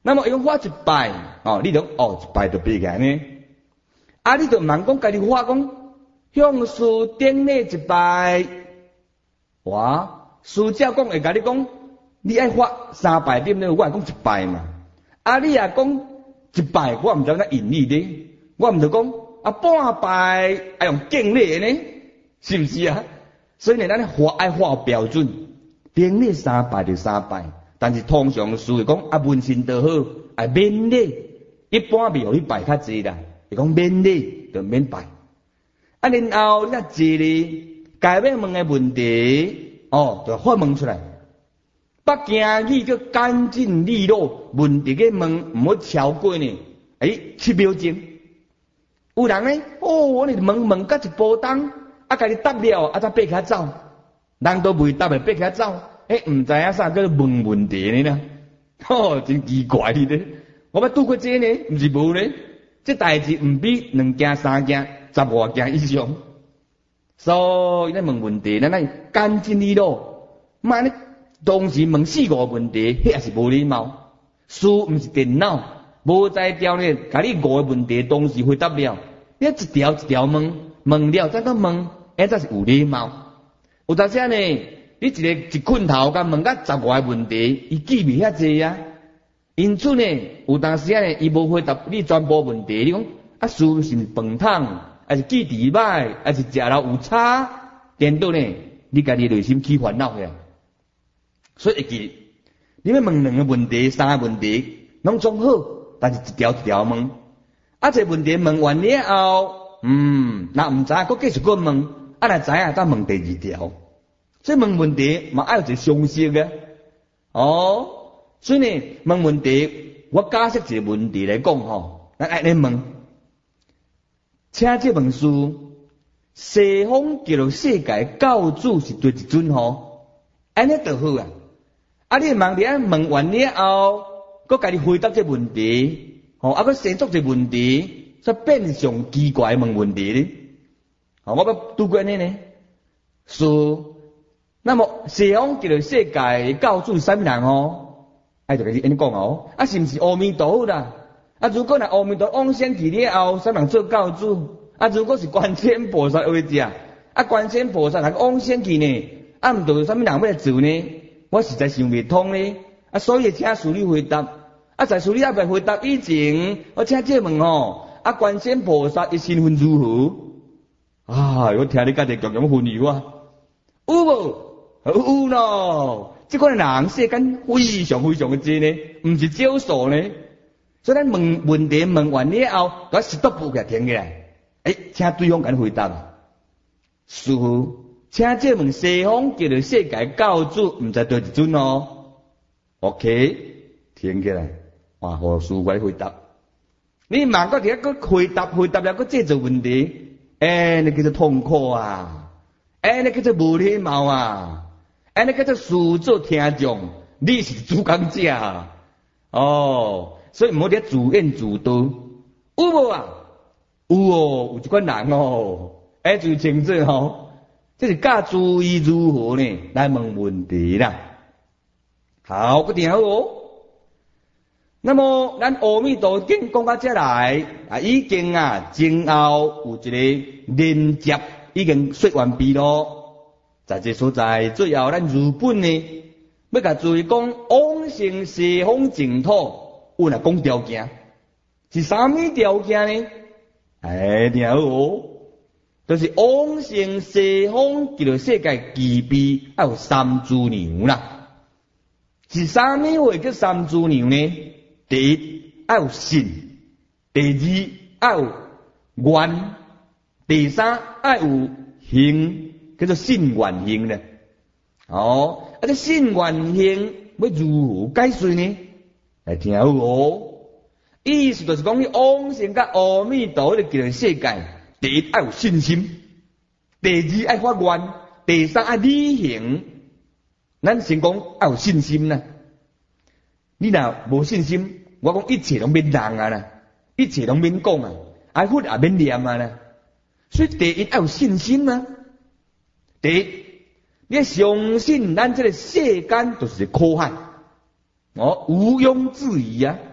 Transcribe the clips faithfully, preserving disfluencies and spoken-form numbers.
那么用画一摆，哦，你就哦一摆就背起来呢。啊，你就问讲家己画讲，向树顶咧一摆，哇，书教讲会甲你讲，你爱画三摆点咧，我会讲一摆嘛。啊，你也讲一摆，我毋知影引你咧，我毋就讲啊半摆爱用敬礼呢，是毋是啊？所以呢，咱画爱画标准，顶咧三摆就三摆。但是通常书会讲啊，文心都好，啊免礼，一般袂互你拜较济啦。是讲免礼就免拜。啊，然后你若坐咧，该要问的问题，哦，就发问出来。不惊语叫干净利落，问题个问唔好超过呢。诶，七秒钟。有人呢，哦，我哋问问甲一波当，啊，家己答了，啊，才爬起来走。人都未答，就爬起来走。诶，唔知影啥叫做问问题呢啦？哦，真奇怪咧！我捌拄过这呢，唔是无呢。这代志唔比两件三件十外件以上，所以咱问问题，咱来干净利落。万一当时问四五个问题，迄也是无礼貌。书唔是电脑，无在条呢，甲你五个问题同时回答了，你一条一条问，问了再个问，迄才是有礼貌。有当时呢，你一个一困头甲问甲十外个问题，伊记袂遐济啊。因此呢，有当时呢，伊无回答你全部问题。你讲啊，书是饭桶，还是记忆歹，还是食了有差？颠倒呢，你家己内心起烦恼呀。所以会记，你要问两个问题、三个问题，拢总好，但是一条一条问。啊，这问题问完了后，嗯，若唔知，佮继续佮问，啊，若知影再问第二条。所以问问题嘛，爱有一个常识嘅，哦。所以呢，问问题，我解释一个问题来讲吼，咱爱来问，请这本书，西方记录世界教主是对一尊吼，安尼就好啊。啊，你问你啊，问完了后，佮家己回答这问题，吼，啊，佮先做这问题，则变上奇怪问问题咧。吼，我捌拄过安尼呢，是，那么西方记录世界教主是啥物人吼？哎，就甲你安尼讲哦，啊，是毋是阿弥陀佛啦？啊，如果若阿弥陀往生去了后，啥人做教主？啊，如果是观世音菩萨为者，啊，观世音菩萨若往生去呢？啊，毋着啥物人要来做呢？我实在想袂通呢。啊，所以请师你回答。啊，在师你还未回答以前，我请这问吼，啊，观世音菩萨的身份如何？啊，我听你家己强强分析啊，有无？有咯。这款人世间非常非常的多呢，唔是少数呢。所以咱问问题问完了后，甲石头布起来停起来，诶，请对方甲你回答。师傅，请这问西方叫做世界教主，唔知对一尊哦。OK， 停起来，哇，互师傅甲你回答。你万个伫遐回答回答了，佮制造问题，诶，你叫做痛苦啊，诶，你叫做无礼貌啊。安尼叫做事做听众，你是主讲者啊！哦，所以唔好伫自怨自导，有无啊？有哦，有一款人哦，哎，就清楚吼，这是教注意如何呢？来问问题啦。好，个听好哦。那么咱阿弥陀经讲到这来啊，已经啊前后有一个连接，已经说完毕咯。在这所在，最后咱日本呢，要甲注意讲往生西方净土，有若讲条件，是啥物条件呢？哎，听好哦，就是往生西方极乐世界具备要有三资粮啦。是啥物话叫三资粮呢？第一要有信，第二要有愿，第三要有行。叫做信愿行呢，哦，啊，这信愿行要如何解释呢？来听好哦，意思就是讲你往生甲阿弥陀的极乐世界，第一要有信心，第二要发愿，第三要履行。咱先讲要有信心啦，你若无信心，我讲一切拢免人啊啦，一切拢免讲啊，啊，佛也免念啊啦，所以第一要有信心啊。第一，你相信咱这个世间就是个苦海，哦，毋庸置疑啊！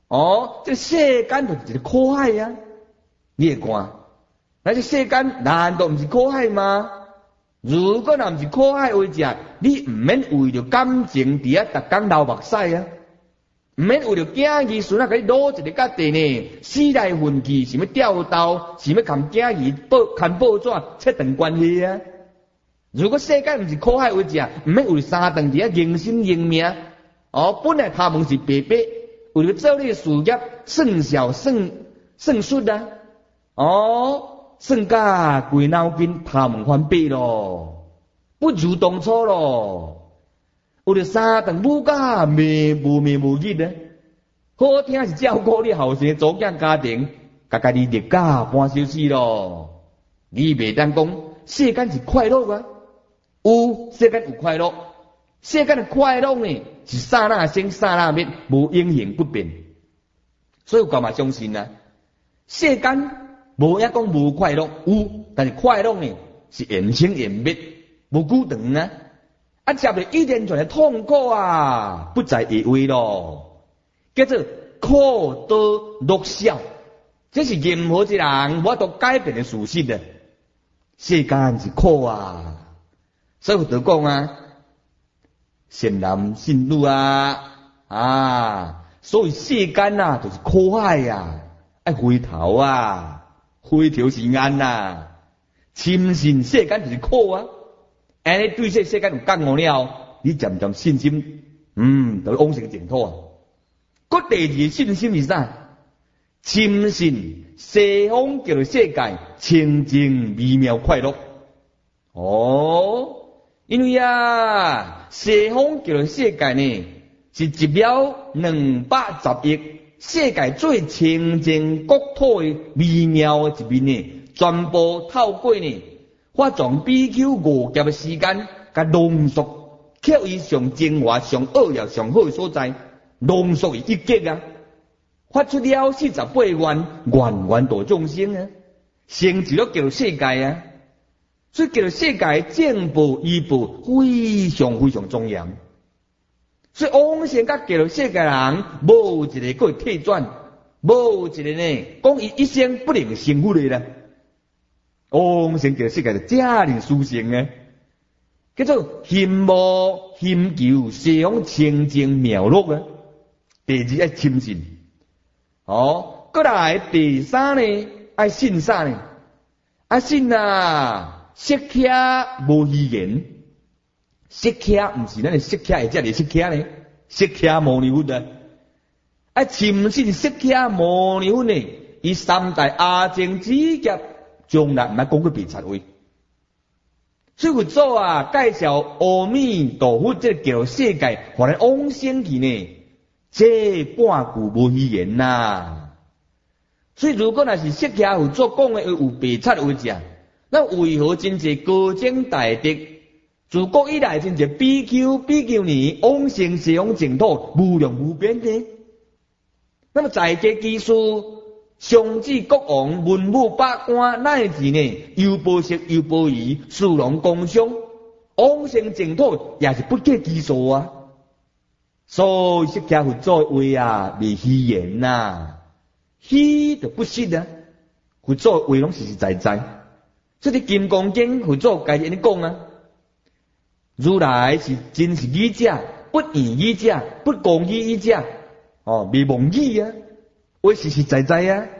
哦，这世间就是一个苦海啊！你会看，那这世间难道不是苦海吗？如果若不是苦海为者，你唔免为着感情伫啊，逐工流目屎啊！唔免为着囝儿孙啊，甲你攞一个家地呢，死来混去，想要吊刀，想要含囝儿报牵报纸，切断关系啊！如果世间唔是苦海为者，唔免为三顿伫啊认心认命。哦，本来他们是白白为了做你事业，算小算算数啊！哦，算甲规脑筋，他们翻倍咯，不如当初咯。有着三顿母家灭无灭无日呢，好听是照顾你后生组建家庭，甲家己立家搬小事咯。你袂当讲世间是快乐啊？有世间有快乐，世间的快乐呢是刹那生刹那灭，无永恒不变。所以我嘛相信啊，世间无影讲无快乐，有，但是快乐呢是缘生缘灭，无久长啊。啊，接着一连串的痛苦啊，不在一位咯，叫做苦多乐少，这是任何一人无法度改变的事实啊。世间是苦啊，所以就讲啊，善男信女啊，啊，所以世间啊就是苦海啊，爱回头啊，回头是岸啊，深信世间就是苦啊。安尼对这世界有感悟了，你渐渐信心，嗯，就往生净土啊。佮第二信心是啥？深信西方叫做世界清净微妙快乐。哦，因为啊，西方叫做世界呢，是集了两百十亿世界最清净国土的微妙的一面呢，全部透过呢。我从比丘五劫的时间，甲浓缩，刻意上精华、上奥妙、上好的所在，浓缩于一劫啊！发出了四十八愿，愿愿度众生啊，成就了叫世界啊！所以叫世界正步依步非常非常重要。所以往生甲叫世界人，无一个可以退转，无一个呢讲伊一生不能成佛的啦。往生叫世界就这样殊胜啊，叫做心无心求西方清净妙乐啊。第二爱深信，哦，过来第三呢爱信啥呢？爱信啊，色客无语言，色客唔是咱的色客，会这里色客呢？色客摩尼佛啊，爱深信色客摩尼佛呢，以三大阿僧祇劫。将来唔系讲佢别插位，所以佛祖啊介绍阿弥陀佛这叫世界，互咱往生去呢，这半句无语言呐。所以如果若是释迦佛祖讲的有别插位者，那为何真济高僧大德，自古以来真济比丘比丘尼往生西方净土无量无边呢？那么在家基数。上至国王、文武百官，乃至呢优波色、优波夷、殊龙工商，往生净土也是不计其数啊！所以释迦佛祖的话啊，未虚言呐，虚就不实啊。佛祖话拢实实在在，所以金刚经佛祖家己安尼讲啊，如来是真实语者，不言语者，不讲语语者，哦，未妄语啊。我实实在在啊！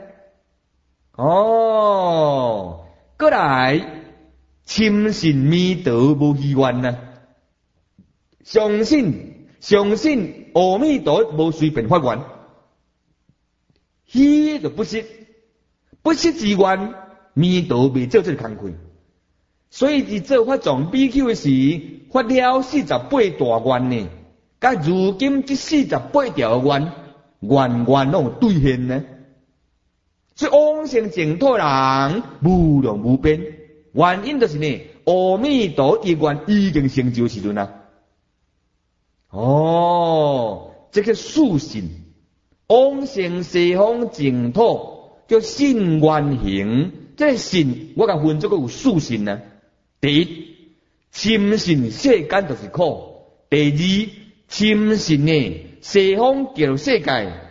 哦，过来，深信弥陀无虚愿呐，相信相信阿弥陀无随便发愿，虚就不实，不实之愿，弥陀未做这个工课，所以伫做法藏比丘的时，发了四十八大愿呢，甲如今这四十八条愿。愿愿拢有兑现呢，所以往生净土人无量无边，原因就是呢，阿弥陀一愿已经成就时阵啊。哦，这个属性，往生西方净土叫信愿行，这个信我甲分做个有属性呢。第一，深信世间就是苦；第二，深信呢。西方叫世界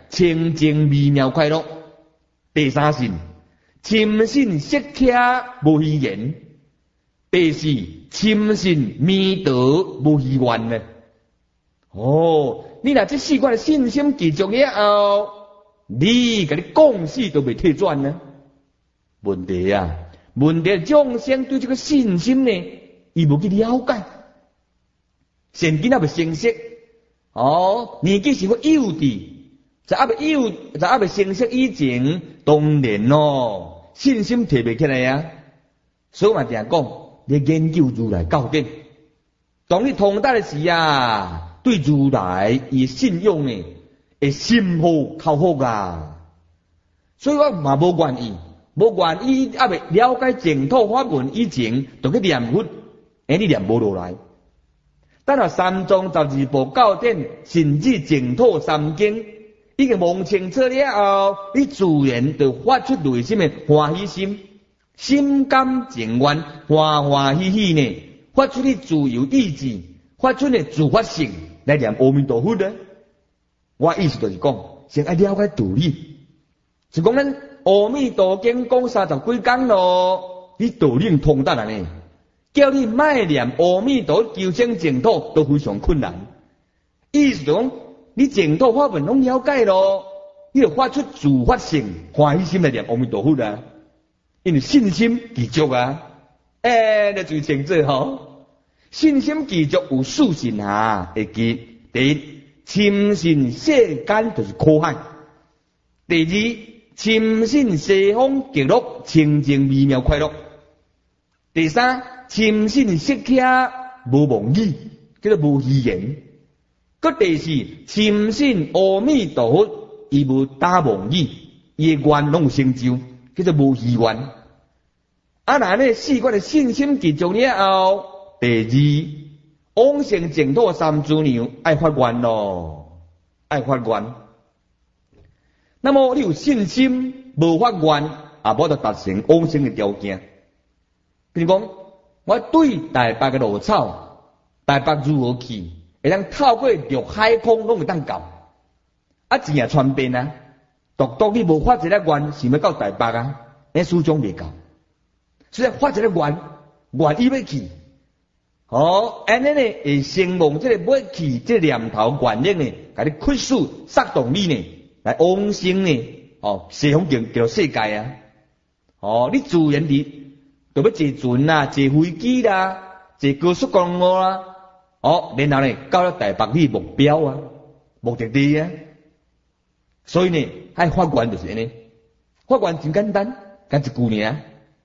清净微妙快乐。第三信，深信色徛无虚言。第四，深信弥陀无虚愿呢。哦，你若这四款信心具足了后，你甲你讲死都未退转呢？问题啊，问题众生对这个信心呢，伊无去了解，现今也未成熟。哦，年纪是否幼稚？在还未幼，在还未成熟以前，当然咯，信心提袂起来啊。所以嘛，定讲，你研究如来教典，当你通达的时啊。对如来伊信用呢，会心好口好啊，所以我嘛无愿意，无愿意还未了解净土法门以前，就去念佛，哎，你念无落来。等下三藏十二部教典，甚至净土三经，已经摸清楚了后，你自然就发出内心的欢喜心，心甘情愿，欢欢喜喜呢，发出你自由意志，发出你自发性。来念阿弥陀佛呢？我意思就是讲，先爱了解道理。就讲咱阿弥陀经讲三十几讲咯，你道理通达呢？叫你卖念阿弥陀求生净土都非常困难。意思就讲，你净土法门拢了解咯，你就发出自发性欢喜心来念阿弥陀佛啊，因为信心具足啊。哎，那最清楚吼。信心具足有四信下会记。第一，深信世间就是苦海；第二，深信西方极乐清净微妙快乐；第三，深信色徛无妄语，叫做无虚言；佮第四，深信阿弥陀佛伊无打妄语，伊的愿拢有成就，叫做无虚愿。啊，那呢四个的信心具足了后。第二，往生净土三资粮爱发愿咯，爱发愿。那么你有信心无发愿，也无得达成往生的条件。比如讲，我对台北的路草，台北如何去，会当透过陆海空拢会当到，啊钱也传遍啊。独独你无发一个愿，想要到台北啊，你始终未到。所以发一个愿，愿意要去。哦，安尼呢会成梦这个要去这个念头愿力呢，甲你驱使杀动你呢，来往生呢，哦，西方极极乐世界啊，哦，你自然地就要坐船啦，坐飞机啦，坐高速公路啦，哦，然后呢到了台北你目标啊，目的地啊，所以呢，爱发愿就是安尼，发愿真简单，干一句尔，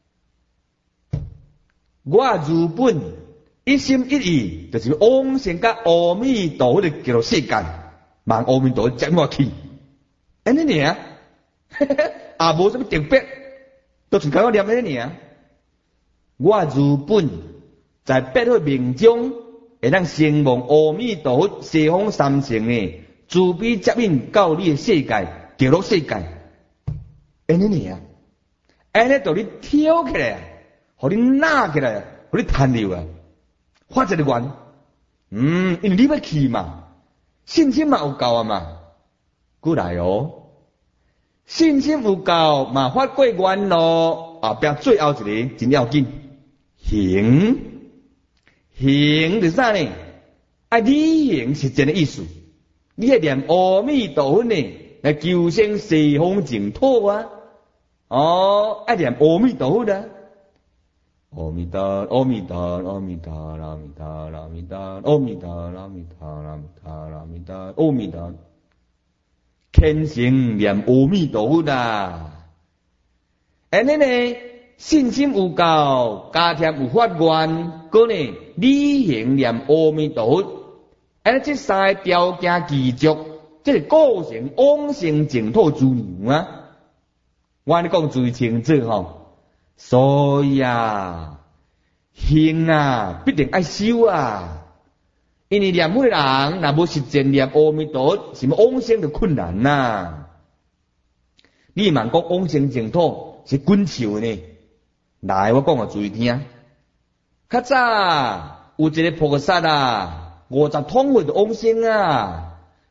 我如本。一心一意就是往生甲阿弥陀佛的极乐世界，望阿弥陀佛接我去，安尼尔，也无什么特别，都是讲我念安尼尔。我如本在八会命中，会当承望阿弥陀佛西方三圣呢，慈悲接引到你的世界极乐世界，安尼尔，安尼就你跳起来，互你拿起来，互你弹溜啊！发一个愿，嗯，因为你要去嘛，信心嘛有够啊嘛，过来哦，信心有够嘛发过愿咯，后壁最后一个真要紧，行，行是啥呢？啊，你行是真的意思，你要念阿弥陀佛呢，来求生西方净土啊，哦，爱念阿弥陀佛啊。阿弥陀，阿弥陀，阿弥陀，阿弥陀，阿弥陀，阿弥陀，阿弥陀，阿弥陀，阿弥陀，阿弥陀，虔诚念阿弥陀佛啦。安尼呢，信心有够，加添有发愿，个呢履行念阿弥陀佛。安尼这三个条件具足，这个构成往生净土之牛啊。我跟你讲最清楚吼。所以啊，行啊，必定爱修啊。因为念佛的人，若无实践念阿弥陀佛，什么往生就困难呐、啊。你问讲往生净土是滚树呢？来，我讲个注意听。较早有一个菩萨啊，五十通会就往生啊，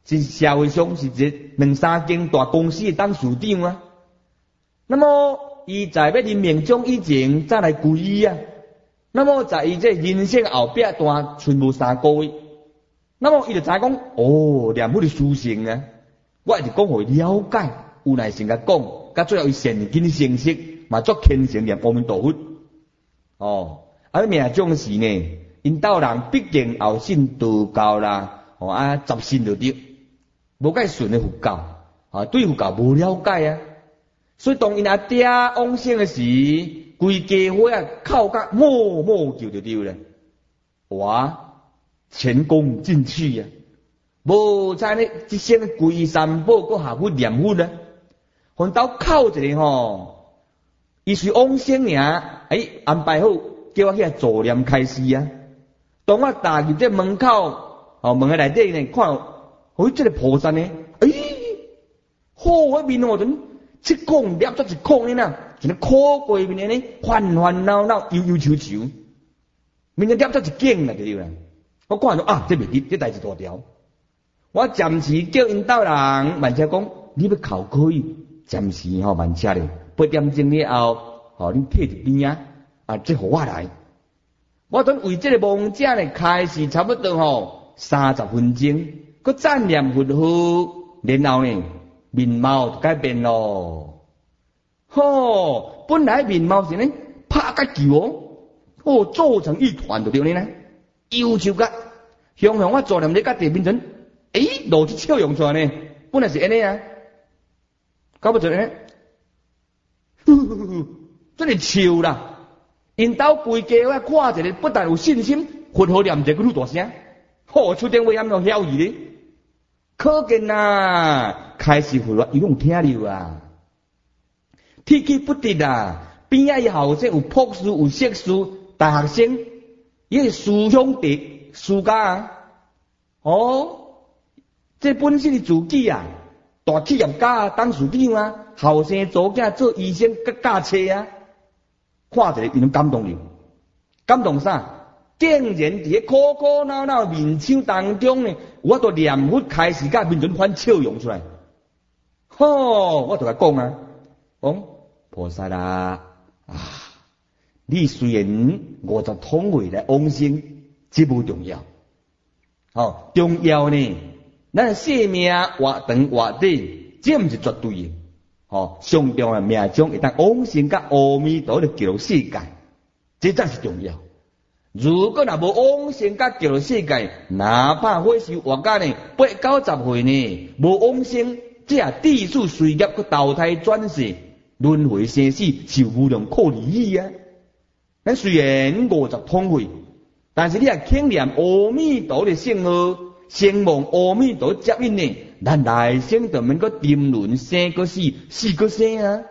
是社会上是一两三间大公司的董事长啊。那么伊在要任命中以前再来跪伊啊。那么在伊这人生后壁段剩无三个月，那么伊就知影讲，哦，念佛的殊胜啊，我一直讲互伊了解，有耐心甲讲，甲最后伊现今的成色，嘛足虔诚念阿弥陀佛。哦，啊，命种时呢，因兜人毕竟后信道教啦，哦啊，十信就对，无介顺的佛教，啊，对佛教无了解啊，所以当因阿爹往生的时。规家伙啊，靠甲默默叫就对咧，哇，前功尽弃啊！无在呢，一生归三宝搁下去念佛啊，反倒靠一个吼，伊是往生尔，哎，安排好叫我去助念开始啊。当我踏入这门口，哦，门的内底呢，看，哦，这个菩萨呢，哎，好我面哦，阵七孔捏出一孔呢呐。一个苦过面的呢，烦烦恼恼，忧忧愁愁，面前捏出一景来对啦。我看到啊，这袂得，这代志大条。我暂时叫因兜人慢车讲，你要考可以，暂时吼慢车咧，八点钟了后，吼恁退一边啊，啊，这互我来。我等为这个亡者呢，开始差不多吼三十分钟，佮赞念佛号，然后呢面貌就改变咯。吼，本来面貌是呢，拍甲球哦，哦，做成一团就对了呢，忧愁甲，向向我做念咧甲地面阵，诶，露出笑容出来呢，本来是安尼啊，搞不做呢，呼呼呼，真是笑啦，因兜规家伙看一个，不但有信心，佛号念者佮愈大声，吼，出电话也有晓义咧，可见啊，开始佛法伊拢听着啊。天气不得啊，边仔伊后生有博士有硕士大学生，伊是思想地暑假啊，哦，这本身是自己啊，大企业家啊，董事长啊，后生做囝做医生甲驾车啊，看一个伊拢感动了，感动啥？竟然伫咧苦苦恼恼面相当中呢，我都念佛开始甲面前反笑容出来，吼，我就甲讲啊，讲。菩萨啦，啊！你虽然五十通位来往生，这不重要。哦，重要呢，咱生命活长活短，这毋是绝对的。哦，上重的命中会当往生甲阿弥陀的极乐世界，这才是重要。如果若无往生甲极乐世界，哪怕或是活甲呢八九十岁呢，无往生，这也地数随业去投胎转世。轮回生死是无量可离矣啊！咱虽然五十通会，但是你也轻念阿弥陀的圣号，声望阿弥陀接引呢，咱来生就免个沉沦生个死，死个生啊！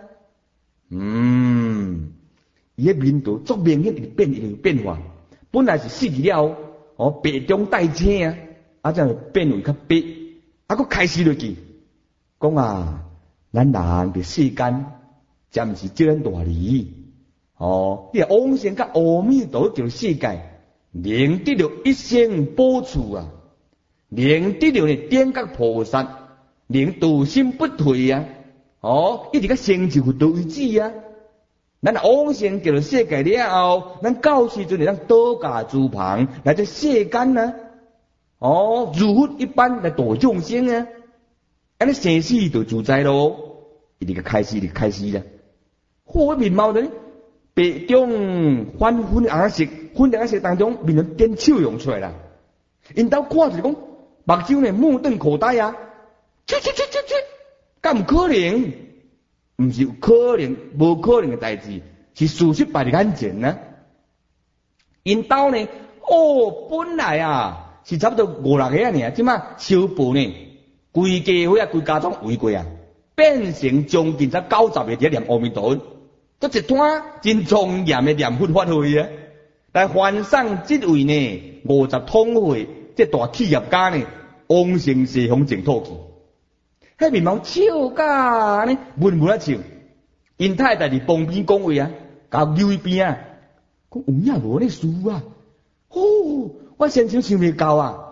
嗯，伊个面度足明显一个变一个变化，本来是死去了，哦，白中带青啊，啊，这变为较白，啊，佫开始落去，讲啊，咱人伫世间。暂时这咱大理，哦，你往生甲阿弥陀这个世界，能得到一生补处啊，能得到呢点觉菩萨，能度心不退啊，哦，一直甲成就佛道为止啊。咱往生这个世界了后，咱到时阵咱倒驾诸旁来这世间啊，哦，如佛一般来度众生啊，安尼生死就自在咯，一直个开始，一直开始啦。好面貌呢，白中粉粉红色，粉红色当中面能点笑容出来啦。因兜看就是讲，目睭呢目瞪口呆啊，切切切切切，敢唔可能？唔是有可能，无可能嘅代志，是事实摆伫眼前啊。因兜呢，哦，本来啊是差不多五六个啊尔，即马小步呢，规家伙啊，规家庄围过啊，变成将近才九十个伫念阿弥陀佛。都一摊真庄严的念佛法会啊！来观赏这位呢五十通会这大企业家呢，往生西方净土去。迄面貌笑甲呢，闷闷啊笑。因太太伫旁边讲话啊，甲溜一边啊，讲有影无咧事啊？哦，我先生想袂到啊！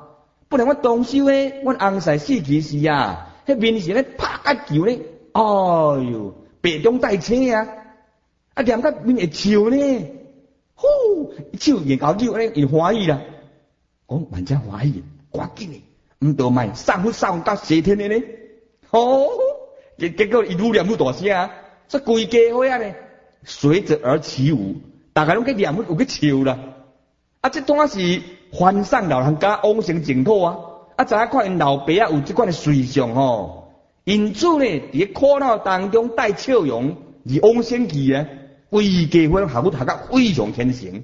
不然我当时咧，阮翁婿死去时啊，迄面前咧拍甲球咧，哎哟，白中带青啊，啊念甲面会笑咧，呼，手硬搞球咧，伊欢喜啦，讲万只欢喜，赶紧诶，毋多卖送佛送到西天诶咧，吼、哦，结结果伊愈念愈大声啊，这规家伙啊咧，随着而起舞，大家拢去念佛有去笑啦，啊，这当是翻送老人家往生净土啊！啊，知影看因老爸啊有这款的随相吼，因此呢，伫苦恼当中带笑容而往生去啊，规家伙下骨读甲非常虔诚。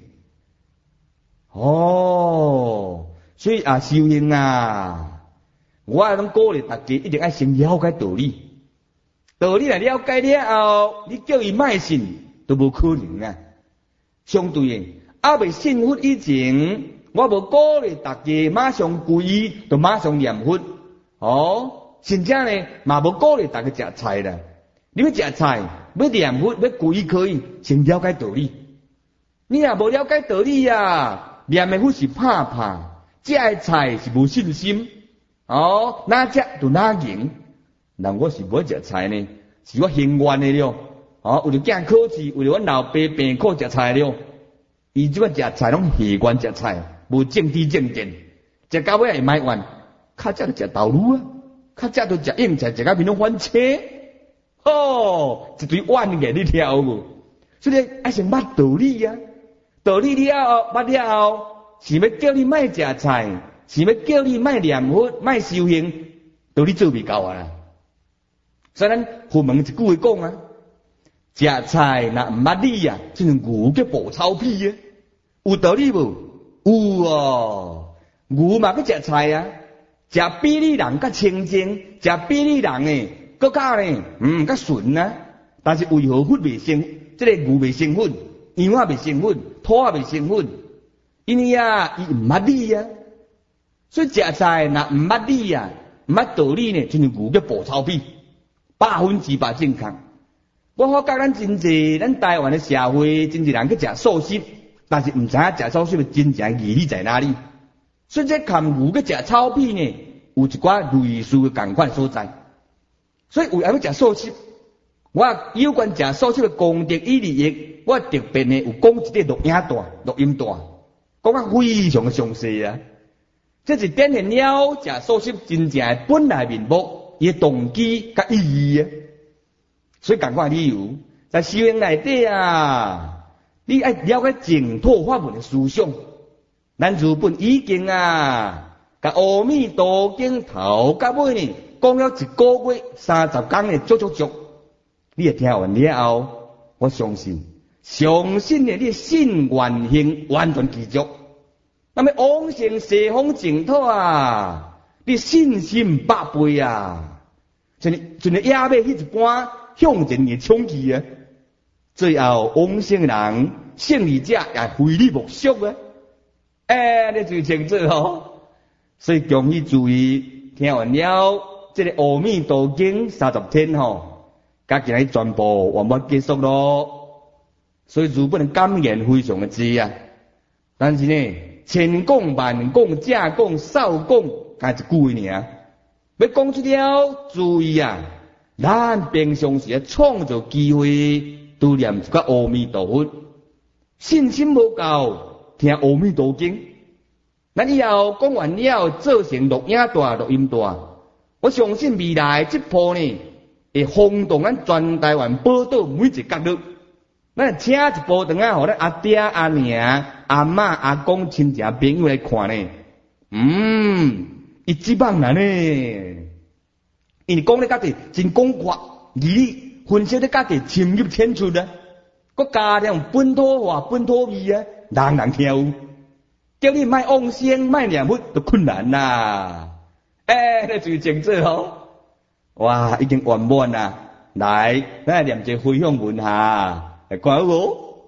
哦，所以啊，修行啊，我啊拢鼓励大家一定要先了解道理。道理来了解了后，你叫伊卖信都无可能啊。相对的，啊未信佛以前。我无鼓励大家马上皈依，就马上念佛。哦，甚至呢，嘛无鼓励大家食菜啦。你要食菜，要念佛，要皈依可以，先了解道理。你若无了解道理啊，念的佛是怕怕，食的菜是无信心。哦，哪食就哪赢。人我是无食菜呢，是我幸愿的了。哦，为了囝考试，为了阮老爸病苦食菜了。伊即个食菜拢习惯食菜。无正知正见，食到尾会卖完，较早就食豆乳啊，较早就食硬菜，食到面拢翻车，哦，一堆碗给你挑无，所以爱先捌道理啊，道理了后，捌了后，是要叫你卖食菜，是要叫你卖念佛，卖修行，道理做未到啊啦。所以咱佛门一句话讲啊，食菜若毋捌理啊，就像牛叫补草皮啊，有道理无？有哦，牛嘛去食菜啊，食比你人较清净，食比你人诶，搁较呢，嗯，较顺啊。但是为何佛未成？即、这个牛未成粉，羊仔未成粉，兔仔未成粉，因为啊，伊毋捌理啊。所以食菜若毋捌理啊，毋捌道理呢，就像牛叫补草皮，百分之百正确。我发觉咱真济，咱台湾诶社会真济人去食素食。但是唔知影食草食的真正意义在哪里？所以这看牛去食草皮呢，有一寡类似的共款所在。所以为要食素食，我有关食素食的功德与利益，我特别呢有讲一个录影带、录音带，讲啊非常的详细啊。这是展现了食素食真正的本来面目、伊的动机甲意义啊。所以共款理由，在修行内底啊。你爱了解净土法门的思想，咱日本已经啊，甲阿弥陀经头到尾呢，讲了一个月三十天的足足足，你也听完了后，我相信，相信的你信愿行完全具足，那么往生西方净土啊，你信心百倍啊，像像野马迄一般向前嘅冲去啊！最后往生人胜利者也非你莫属啊！哎，你最清楚哦。所以强去注意，听完了这个阿弥陀经三十天吼，加起来全部完满结束咯。所以日本的感言非常的多啊。但是呢，千讲万讲假讲少讲，加一句尔，要讲出了注意啊！咱平常时创造机会。都念一个阿弥陀佛，信心无够，听阿弥陀经。咱以后讲完了，做成录影带、录音带。我相信未来这波呢，会轰动咱全台湾宝岛每一个角落。咱请一部长啊，互咱阿爹、阿娘、阿嬷、阿公、亲戚朋友来看呢。嗯，伊即棒人呢，因为讲咧家己真广阔，而你。分析咧家己深入浅出啊，佮加上本土话、本土味啊，人人听有。叫你卖往生、卖念佛都困难啦。哎，你最清楚哦。哇，已经圆满啦。来，咱来念一个回向文哈，来看好无？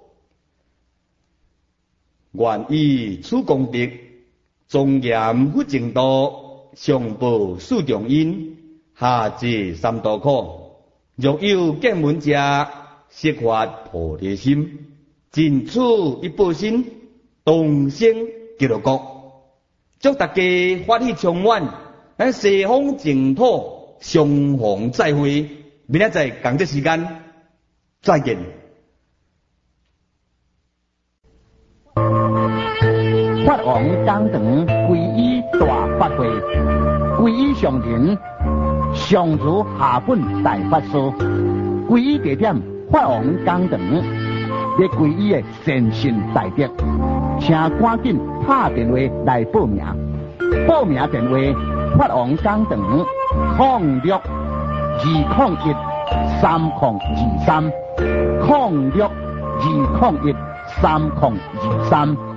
愿以此功德，庄严佛净土，上报四重恩，下济三途苦。若有见闻者，悉发菩提心，尽此一报身，同生极乐国。 祝大家法喜充满，咱西方净土相逢再会，明仔载同一时间再见。 法王讲堂皈依大法会，皈依上人上如下本大法师，皈依地点法王讲堂，咧皈依的善信大德，请赶紧打电话来报名。报名电话：法王讲堂零六二零一三零二三零六二零一三零二三。